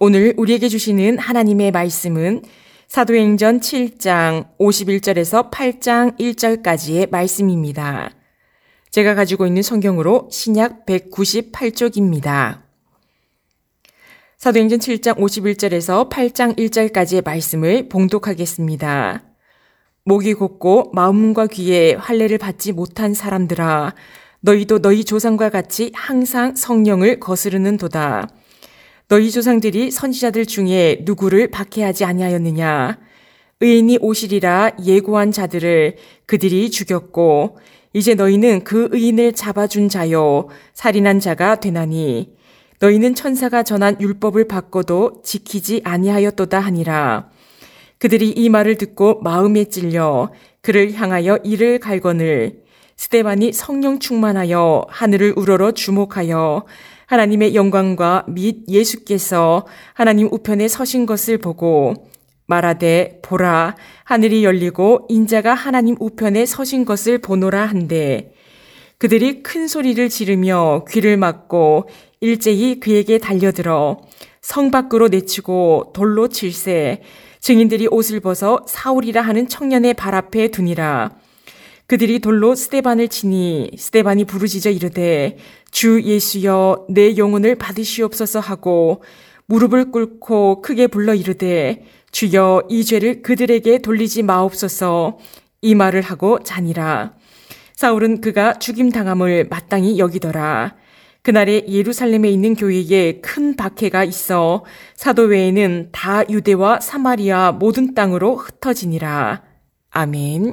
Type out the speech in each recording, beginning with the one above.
오늘 우리에게 주시는 하나님의 말씀은 사도행전 7장 51절에서 8장 1절까지의 말씀입니다. 제가 가지고 있는 성경으로 신약 198쪽입니다. 사도행전 7장 51절에서 8장 1절까지의 말씀을 봉독하겠습니다. 목이 곧고 마음과 귀에 할례를 받지 못한 사람들아, 너희도 너희 조상과 같이 항상 성령을 거스르는도다. 너희 조상들이 선지자들 중에 누구를 박해하지 아니하였느냐? 의인이 오시리라 예고한 자들을 그들이 죽였고, 이제 너희는 그 의인을 잡아준 자요 살인한 자가 되나니, 너희는 천사가 전한 율법을 받고도 지키지 아니하였도다 하니라. 그들이 이 말을 듣고 마음에 찔려 그를 향하여 이를 갈거늘, 스데반이 성령 충만하여 하늘을 우러러 주목하여 하나님의 영광과 및 예수께서 하나님 우편에 서신 것을 보고 말하되, 보라, 하늘이 열리고 인자가 하나님 우편에 서신 것을 보노라 한데, 그들이 큰 소리를 지르며 귀를 막고 일제히 그에게 달려들어 성 밖으로 내치고 돌로 칠세, 증인들이 옷을 벗어 사울이라 하는 청년의 발 앞에 두니라. 그들이 돌로 스데반을 치니 스데반이 부르짖어 이르되, 주 예수여, 내 영혼을 받으시옵소서 하고 무릎을 꿇고 크게 불러 이르되, 주여, 이 죄를 그들에게 돌리지 마옵소서. 이 말을 하고 자니라. 사울은 그가 죽임당함을 마땅히 여기더라. 그날에 예루살렘에 있는 교회에 큰 박해가 있어 사도 외에는 다 유대와 사마리아 모든 땅으로 흩어지니라. 아멘.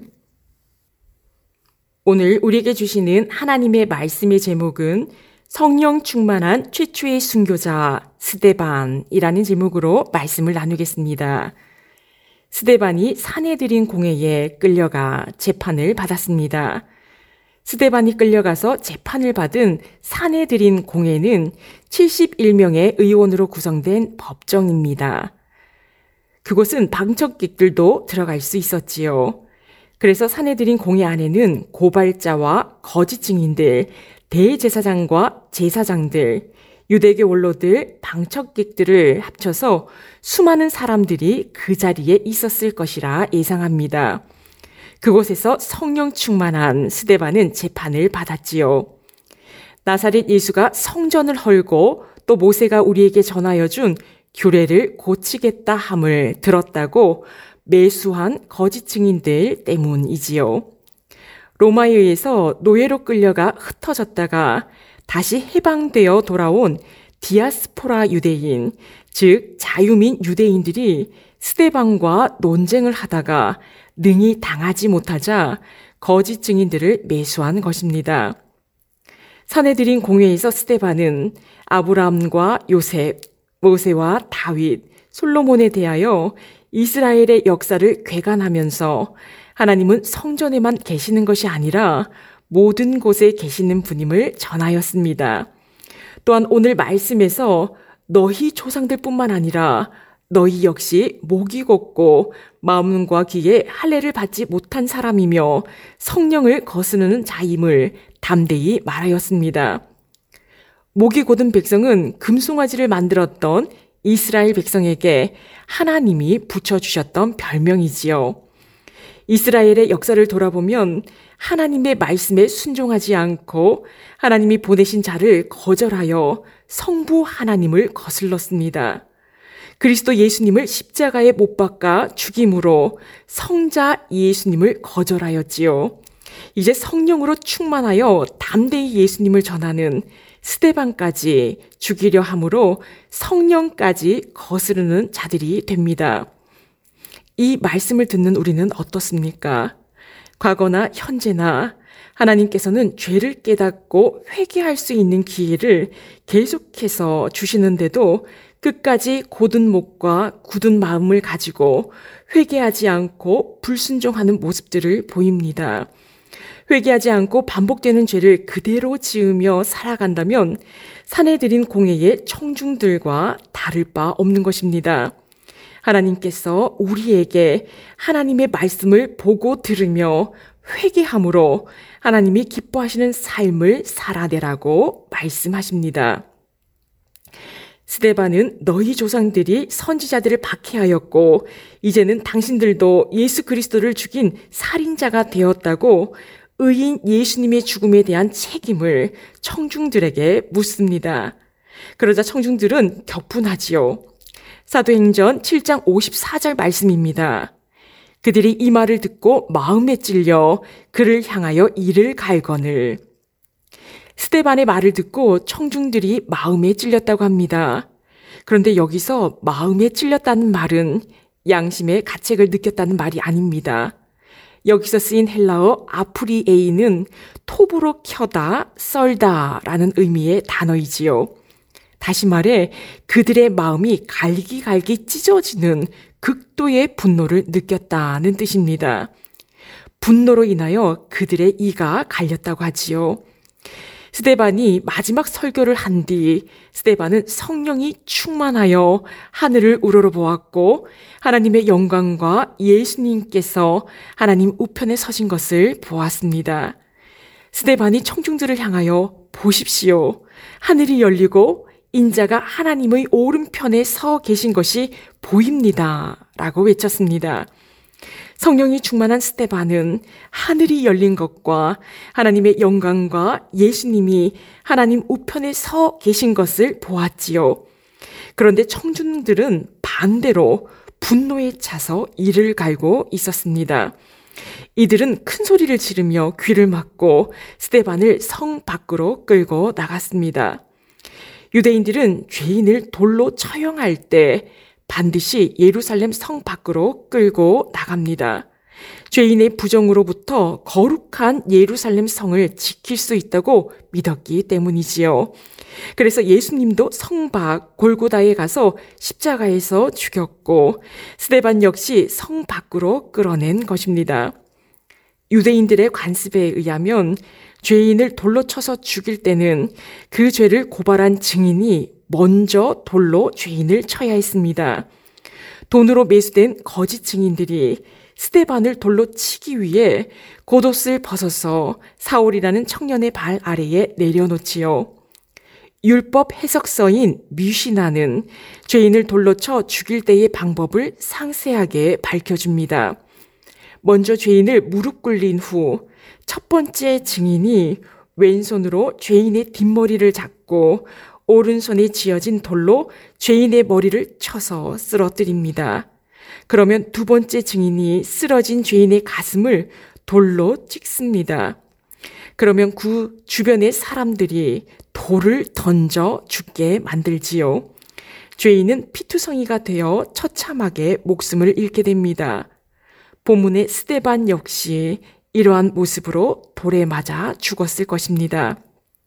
오늘 우리에게 주시는 하나님의 말씀의 제목은 성령 충만한 최초의 순교자 스데반이라는 제목으로 말씀을 나누겠습니다. 스데반이 사내들인 공회에 끌려가 재판을 받았습니다. 스데반이 끌려가서 재판을 받은 사내들인 공회는 71명의 의원으로 구성된 법정입니다. 그곳은 방청객들도 들어갈 수 있었지요. 그래서 사내들인 공회 안에는 고발자와 거짓 증인들, 대제사장과 제사장들, 유대교 원로들, 방청객들을 합쳐서 수많은 사람들이 그 자리에 있었을 것이라 예상합니다. 그곳에서 성령 충만한 스데반은 재판을 받았지요. 나사렛 예수가 성전을 헐고 또 모세가 우리에게 전하여 준 규례를 고치겠다 함을 들었다고 매수한 거짓 증인들 때문이지요. 로마에 의해서 노예로 끌려가 흩어졌다가 다시 해방되어 돌아온 디아스포라 유대인, 즉 자유민 유대인들이 스데반과 논쟁을 하다가 능히 당하지 못하자 거짓 증인들을 매수한 것입니다. 사내들인 공회에서 스데반은 아브라함과 요셉, 모세와 다윗, 솔로몬에 대하여 이스라엘의 역사를 궤관하면서 하나님은 성전에만 계시는 것이 아니라 모든 곳에 계시는 분임을 전하였습니다. 또한 오늘 말씀에서 너희 조상들 뿐만 아니라 너희 역시 목이 곧고 마음과 귀에 할례를 받지 못한 사람이며 성령을 거스르는 자임을 담대히 말하였습니다. 목이 곧은 백성은 금송아지를 만들었던 이스라엘 백성에게 하나님이 붙여주셨던 별명이지요. 이스라엘의 역사를 돌아보면 하나님의 말씀에 순종하지 않고 하나님이 보내신 자를 거절하여 성부 하나님을 거슬렀습니다. 그리스도 예수님을 십자가에 못 박아 죽임으로 성자 예수님을 거절하였지요. 이제 성령으로 충만하여 담대히 예수님을 전하는 스데반까지 죽이려 함으로 성령까지 거스르는 자들이 됩니다. 이 말씀을 듣는 우리는 어떻습니까? 과거나 현재나 하나님께서는 죄를 깨닫고 회개할 수 있는 기회를 계속해서 주시는데도 끝까지 곧은 목과 굳은 마음을 가지고 회개하지 않고 불순종하는 모습들을 보입니다. 회개하지 않고 반복되는 죄를 그대로 지으며 살아간다면 사내들인 공회의 청중들과 다를 바 없는 것입니다. 하나님께서 우리에게 하나님의 말씀을 보고 들으며 회개함으로 하나님이 기뻐하시는 삶을 살아내라고 말씀하십니다. 스데반은 너희 조상들이 선지자들을 박해하였고 이제는 당신들도 예수 그리스도를 죽인 살인자가 되었다고 의인 예수님의 죽음에 대한 책임을 청중들에게 묻습니다. 그러자 청중들은 격분하지요. 사도행전 7장 54절 말씀입니다. 그들이 이 말을 듣고 마음에 찔려 그를 향하여 이를 갈거늘. 스데반의 말을 듣고 청중들이 마음에 찔렸다고 합니다. 그런데 여기서 마음에 찔렸다는 말은 양심의 가책을 느꼈다는 말이 아닙니다. 여기서 쓰인 헬라어 아프리에이는 톱으로 켜다, 썰다 라는 의미의 단어이지요. 다시 말해 그들의 마음이 갈기갈기 찢어지는 극도의 분노를 느꼈다는 뜻입니다. 분노로 인하여 그들의 이가 갈렸다고 하지요. 스데반이 마지막 설교를 한 뒤 스데반은 성령이 충만하여 하늘을 우러러보았고 하나님의 영광과 예수님께서 하나님 우편에 서신 것을 보았습니다. 스데반이 청중들을 향하여 보십시오. 하늘이 열리고 인자가 하나님의 오른편에 서 계신 것이 보입니다. 라고 외쳤습니다. 성령이 충만한 스데반은 하늘이 열린 것과 하나님의 영광과 예수님이 하나님 우편에 서 계신 것을 보았지요. 그런데 청중들은 반대로 분노에 차서 이를 갈고 있었습니다. 이들은 큰 소리를 지르며 귀를 막고 스데반을 성 밖으로 끌고 나갔습니다. 유대인들은 죄인을 돌로 처형할 때 반드시 예루살렘 성 밖으로 끌고 나갑니다. 죄인의 부정으로부터 거룩한 예루살렘 성을 지킬 수 있다고 믿었기 때문이지요. 그래서 예수님도 성 밖 골고다에 가서 십자가에서 죽였고 스데반 역시 성 밖으로 끌어낸 것입니다. 유대인들의 관습에 의하면 죄인을 돌로 쳐서 죽일 때는 그 죄를 고발한 증인이 먼저 돌로 죄인을 쳐야 했습니다. 돈으로 매수된 거짓 증인들이 스데반을 돌로 치기 위해 겉옷을 벗어서 사울이라는 청년의 발 아래에 내려놓지요. 율법 해석서인 미시나는 죄인을 돌로 쳐 죽일 때의 방법을 상세하게 밝혀줍니다. 먼저 죄인을 무릎 꿇린 후 첫 번째 증인이 왼손으로 죄인의 뒷머리를 잡고 오른손에 쥐어진 돌로 죄인의 머리를 쳐서 쓰러뜨립니다. 그러면 두 번째 증인이 쓰러진 죄인의 가슴을 돌로 찍습니다. 그러면 그 주변의 사람들이 돌을 던져 죽게 만들지요. 죄인은 피투성이가 되어 처참하게 목숨을 잃게 됩니다. 본문의 스데반 역시 이러한 모습으로 돌에 맞아 죽었을 것입니다.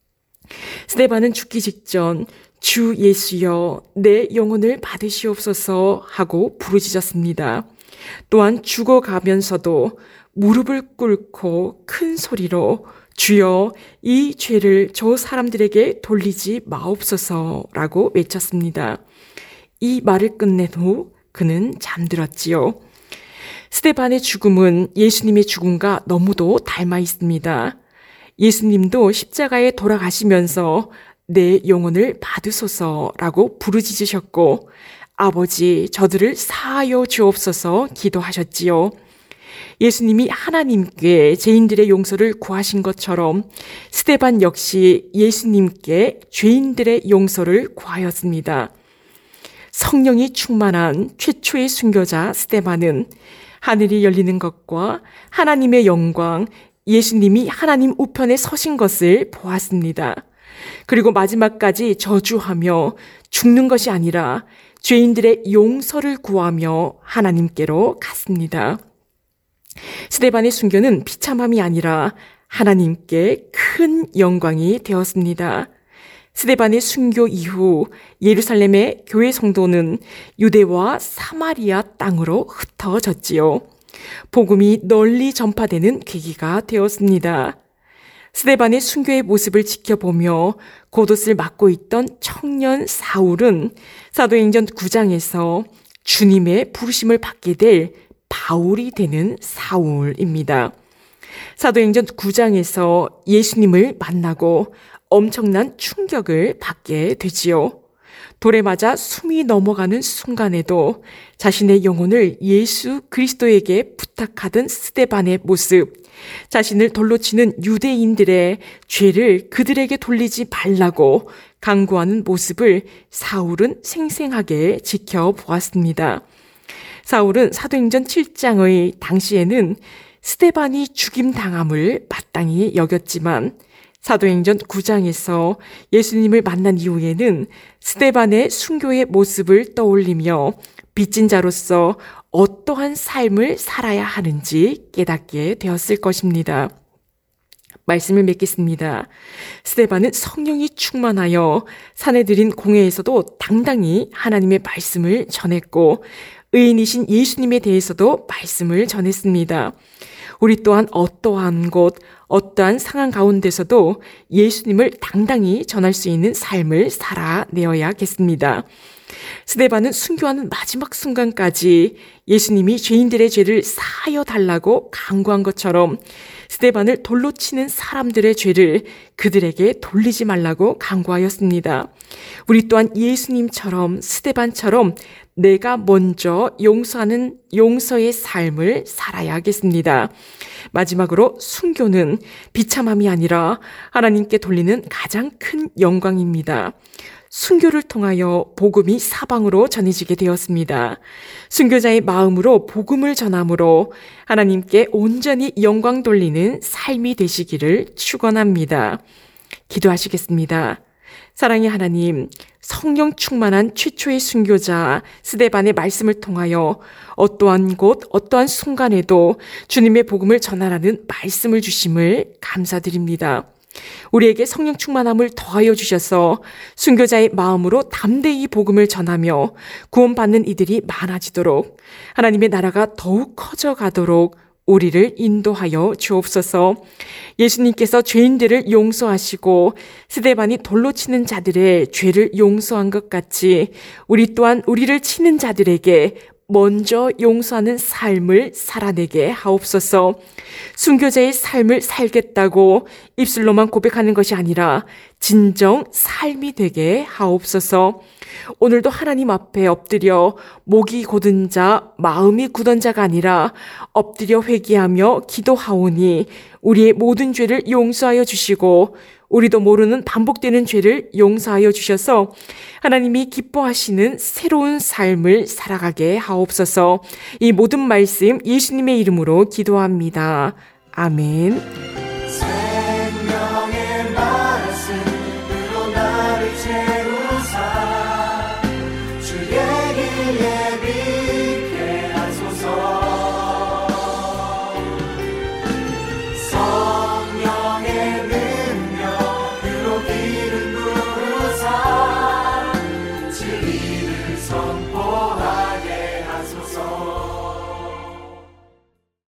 스데반은 죽기 직전 주 예수여 내 영혼을 받으시옵소서 하고 부르짖었습니다. 또한 죽어가면서도 무릎을 꿇고 큰 소리로 주여 이 죄를 저 사람들에게 돌리지 마옵소서라고 외쳤습니다. 이 말을 끝낸 후 그는 잠들었지요. 스데반의 죽음은 예수님의 죽음과 너무도 닮아 있습니다. 예수님도 십자가에 돌아가시면서 내 영혼을 받으소서라고 부르짖으셨고 아버지 저들을 사하여 주옵소서 기도하셨지요. 예수님이 하나님께 죄인들의 용서를 구하신 것처럼 스데반 역시 예수님께 죄인들의 용서를 구하였습니다. 성령이 충만한 최초의 순교자 스데반은 하늘이 열리는 것과 하나님의 영광, 예수님이 하나님 우편에 서신 것을 보았습니다. 그리고 마지막까지 저주하며 죽는 것이 아니라 죄인들의 용서를 구하며 하나님께로 갔습니다. 스데반의 순교는 비참함이 아니라 하나님께 큰 영광이 되었습니다. 스데반의 순교 이후 예루살렘의 교회 성도는 유대와 사마리아 땅으로 흩어졌지요. 복음이 널리 전파되는 계기가 되었습니다. 스데반의 순교의 모습을 지켜보며 겉옷을 맡고 있던 청년 사울은 사도행전 9장에서 주님의 부르심을 받게 될 바울이 되는 사울입니다. 사도행전 9장에서 예수님을 만나고 엄청난 충격을 받게 되지요. 돌에 맞아 숨이 넘어가는 순간에도 자신의 영혼을 예수 그리스도에게 부탁하던 스데반의 모습, 자신을 돌로 치는 유대인들의 죄를 그들에게 돌리지 말라고 강구하는 모습을 사울은 생생하게 지켜보았습니다. 사울은 사도행전 7장의 당시에는 스데반이 죽임당함을 마땅히 여겼지만 사도행전 9장에서 예수님을 만난 이후에는 스데반의 순교의 모습을 떠올리며 빚진 자로서 어떠한 삶을 살아야 하는지 깨닫게 되었을 것입니다. 말씀을 맺겠습니다. 스데반은 성령이 충만하여 사내들인 공회에서도 당당히 하나님의 말씀을 전했고 의인이신 예수님에 대해서도 말씀을 전했습니다. 우리 또한 어떠한 곳, 어떠한 상황 가운데서도 예수님을 당당히 전할 수 있는 삶을 살아내어야겠습니다. 스데반은 순교하는 마지막 순간까지 예수님이 죄인들의 죄를 사하여 달라고 간구한 것처럼 스데반을 돌로 치는 사람들의 죄를 그들에게 돌리지 말라고 간구하였습니다. 우리 또한 예수님처럼 스데반처럼 내가 먼저 용서하는 용서의 삶을 살아야겠습니다. 마지막으로 순교는 비참함이 아니라 하나님께 돌리는 가장 큰 영광입니다. 순교를 통하여 복음이 사방으로 전해지게 되었습니다. 순교자의 마음으로 복음을 전함으로 하나님께 온전히 영광 돌리는 삶이 되시기를 축원합니다. 기도하시겠습니다. 사랑의 하나님, 성령 충만한 최초의 순교자 스데반의 말씀을 통하여 어떠한 곳, 어떠한 순간에도 주님의 복음을 전하라는 말씀을 주심을 감사드립니다. 우리에게 성령 충만함을 더하여 주셔서 순교자의 마음으로 담대히 복음을 전하며 구원받는 이들이 많아지도록 하나님의 나라가 더욱 커져가도록 우리를 인도하여 주옵소서. 예수님께서 죄인들을 용서하시고 스데반이 돌로 치는 자들의 죄를 용서한 것 같이 우리 또한 우리를 치는 자들에게 먼저 용서하는 삶을 살아내게 하옵소서. 순교자의 삶을 살겠다고 입술로만 고백하는 것이 아니라 진정 삶이 되게 하옵소서. 오늘도 하나님 앞에 엎드려 목이 곧은 자, 마음이 굳은 자가 아니라 엎드려 회개하며 기도하오니 우리의 모든 죄를 용서하여 주시고 우리도 모르는 반복되는 죄를 용서하여 주셔서 하나님이 기뻐하시는 새로운 삶을 살아가게 하옵소서. 이 모든 말씀 예수님의 이름으로 기도합니다. 아멘.